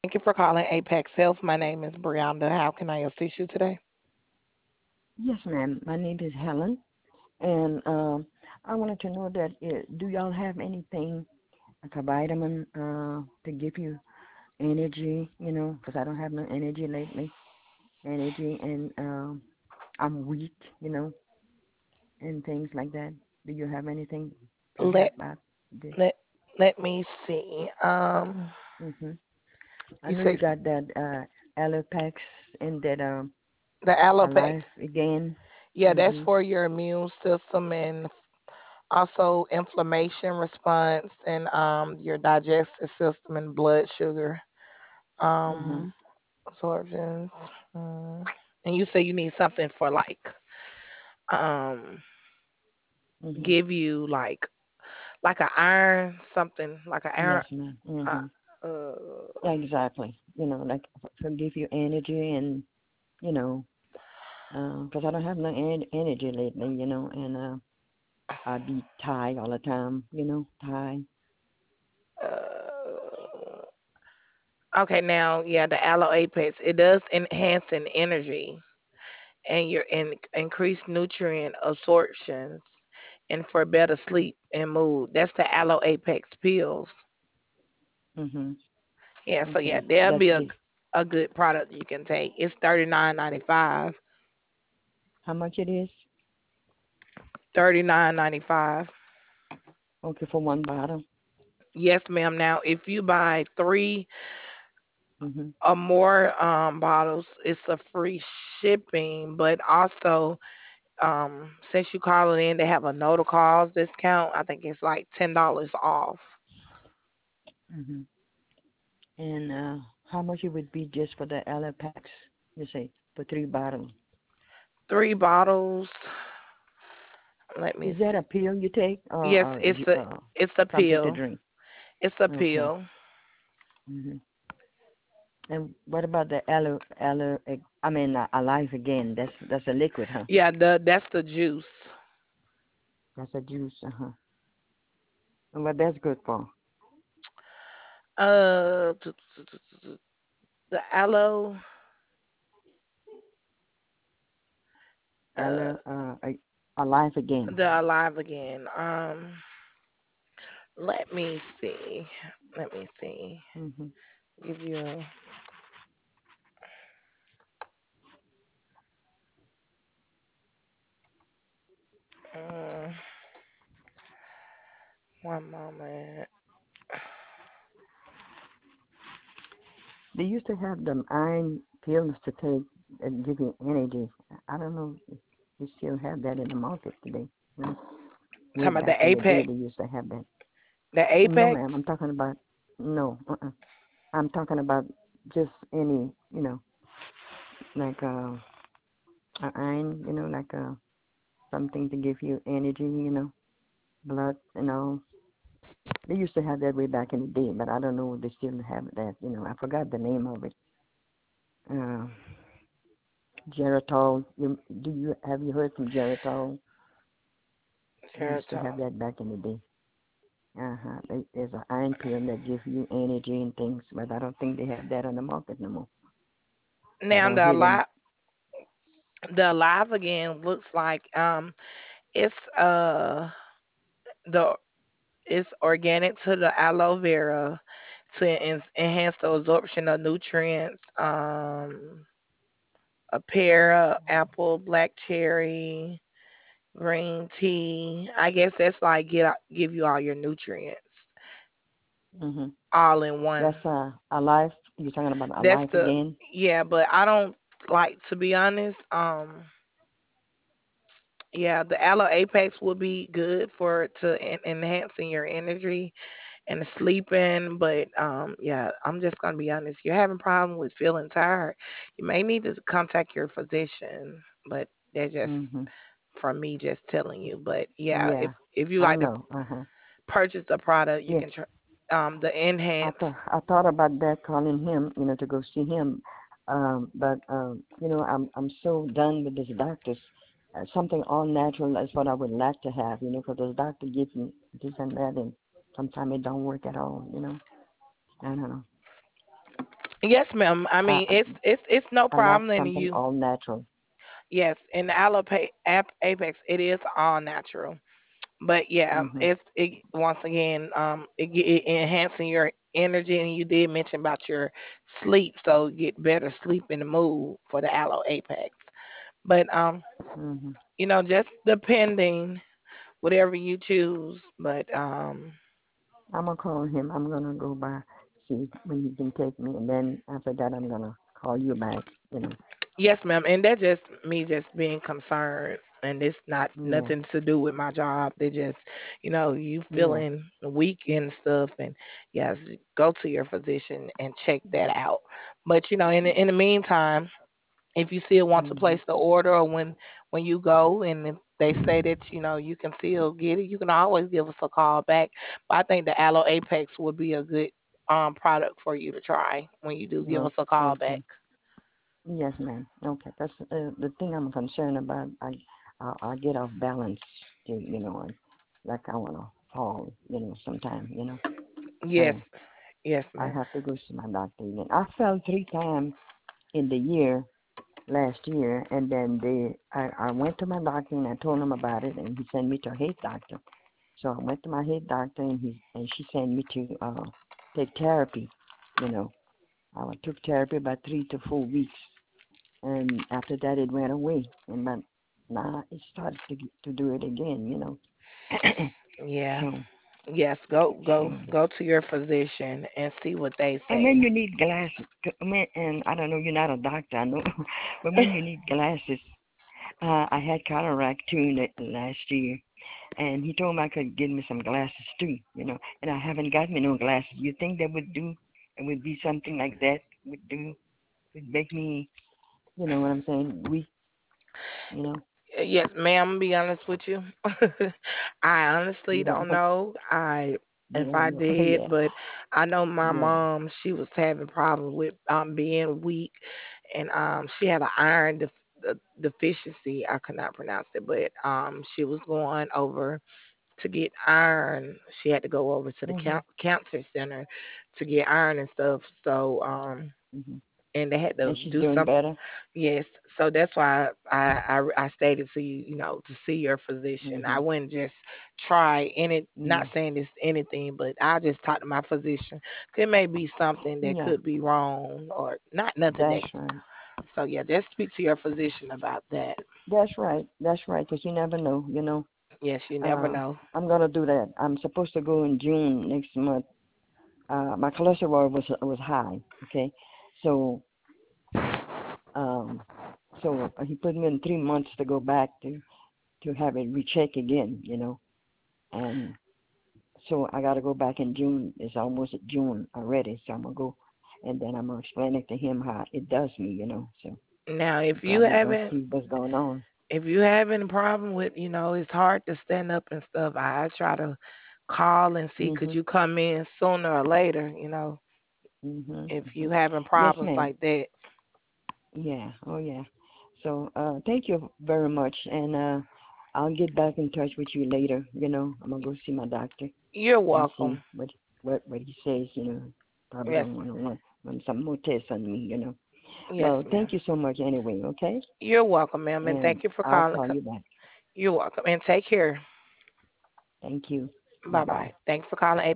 Thank you for calling Apex Health. My name is Brianda. How can I assist you today? Yes, ma'am. My name is Helen, and I wanted to know that do y'all have anything like a vitamin to give you energy? Because I don't have no energy lately. Energy, and I'm weak. And things like that. Do you have anything to Let help out this? let let me see. hmm I You know you say got that Allopax and that the Alopex. Alive Again. Yeah, that's hmm for your immune system and also inflammation response and your digestive system and blood sugar hmm um absorptions. And you say you need something for um hmm give you like an iron something like an iron Yes, ma'am. uh, hmm uh Yeah, exactly. Like to give you energy and you know, 'cause I don't have no energy lately, and I be tired all the time, tired. uh okay, now, yeah, the Aloe Apex, it does enhance in energy and your increased nutrient absorptions and for better sleep and mood. That's the Aloe Apex pills. Mhm. Yeah, so yeah, Okay, there'll that's be the. a good product you can take. It's 39.95. How much it is? 39.95. Okay, for one bottle. Yes, ma'am. Now, if you buy three Mhm. or more bottles, it's a free shipping, but also since you call it in, they have a no to calls discount. I think it's like $10 off. Mhm. And how much it would be just for the Ella packs? You say for three bottles. Three bottles. Let me Is that a see. pill you take Yes, or it's a something to pill. drink? It's a Okay. pill. Mhm. And what about the aloe? I mean, Alive Again. That's a liquid, huh? Yeah, that's the juice. That's a juice. Uh huh. And what that's good for? The aloe. Uh, Aloe, Alive Again. the alive again. Let me see. Let me see. Mhm. Give you uh, one moment. They used to have them iron pills to take and give you energy. I don't know if you still have that in the market today. You know, way Talking about back the in the day, apex. they used to have that. The No, ma'am. I'm apex. talking about no. I'm talking about just any, like a iron, like something to give you energy, blood and all. They used to have that way back in the day, but I don't know if they still have that. I forgot the name of it. Uh, Geritol. Have you heard from Geritol? They used to have Serotonin. that back in the day. Uh-huh. There's an iron pill that gives you energy and things, but I don't think they have that on the market no more. I Now don't hear them. the alive again looks like it's the it's organic to the aloe vera to enhance the absorption of nutrients. A pear, apple, black cherry, green tea. I guess that's like give you all your nutrients hmm all in one. That's alive. You're talking about That's alive the again. yeah, but I don't like to be honest. Yeah, the aloe apex would be good for to enhancing your energy and sleeping. But yeah, I'm just gonna be honest. You're having problem with feeling tired. You may need to contact your physician. But that's just hmm from me just telling you. But yeah, Yeah, if you I like to know. Uh-huh. purchase the product, you Yeah, can try the enhance. I thought about that, calling him, to go see him. But I'm so done with these doctors. Something all natural is what I would like to have, because those doctors give me this and that, and sometimes it don't work at all. I don't know. Yes, ma'am. I I mean, it's no I like problem in something you. all natural. Yes, in the Apex, it is all natural. But yeah, Mhm. it once again, it enhancing your energy, and you did mention about your sleep, so you get better sleep in the mood for the Aloe Apex. But Mhm. just depending whatever you choose. But I'm gonna call him. I'm gonna go by, see when he can take me, and then after that, I'm gonna call you back. You know. yes, ma'am, and that's just me just being concerned, and it's not Yeah. nothing to do with my job. They just, you Yeah. feeling weak and stuff, and yes, go to your physician and check that out. But in the meantime, if you still want to Mhm. place the order, or when you go and if they say that you can still get it, you can always give us a call back. But I think the Aloe Apex would be a good product for you to try when you do give No. us a call back. Okay. Yes, ma'am. Okay. That's the thing I'm concerned about. I get off balance. And like I wanna fall. Sometime. So Yes, yes, I ma'am. have to go see my doctor again. I fell 3 times in the year last year, and then I went to my doctor and I told him about it, and he sent me to a head doctor. So I went to my head doctor, and she sent me to take therapy. You know, I took therapy about 3 to 4 weeks, and after that it went away, and but now it started to do it again. Yeah. So Yes, go so go to your physician and see what they and when say. you need glasses, and I don't know, you're not a doctor, I know, but when you need glasses, I had cataract too last year, and he told me I could get me some glasses too, and I haven't got me no glasses. You think that would do? It would be something like that would do, would make me, what I'm saying, weak, you know? Yes, ma'am, be honest with you. I honestly You don't don't know? know. You If don't I know? did, Yeah, but I know my yeah. mom, she was having problems with being weak, and she had an iron deficiency. I could not pronounce it, but she was going over to get iron. She had to go over to the Mhm, cancer center to get iron and stuff. So mhm. and they had to And she's do doing some. better. Yes, so that's why I stated to you, to see your physician. I Mhm. wouldn't just try any, not Yeah, saying it's anything, but I just talk to my physician. It may be something that yeah. could be wrong or not nothing that. That's right. So yeah, just speak to your physician about that. That's right. That's right. Cause you never know. Yes, you never Uh, know. I'm gonna do that. I'm supposed to go in June next month. My cholesterol was high. Okay, so um, he put me in 3 months to go back to have it recheck again. And so I got to go back in June. It's almost June already, so I'm gonna go, and then I'm gonna explain it to him how it does me. So Now, he probably gonna see what's going on. if you have any problem with, it's hard to stand up and stuff, I try to call and see could Mhm. you come in sooner or later, Mhm. if you Mhm. having Yes, problems ma'am. like that. Yeah. Oh, yeah. So, thank you very much, and I'll get back in touch with you later. I'm gonna go see my doctor You're and see welcome. what he says. Probably Yes, gonna want to run some more tests on me. yes, Well, ma'am. thank you so much anyway. Okay, You're welcome, ma'am, and and thank you for I'll calling. call you back. You're welcome, and take care. Thank you. Bye Bye bye. bye. Thanks for calling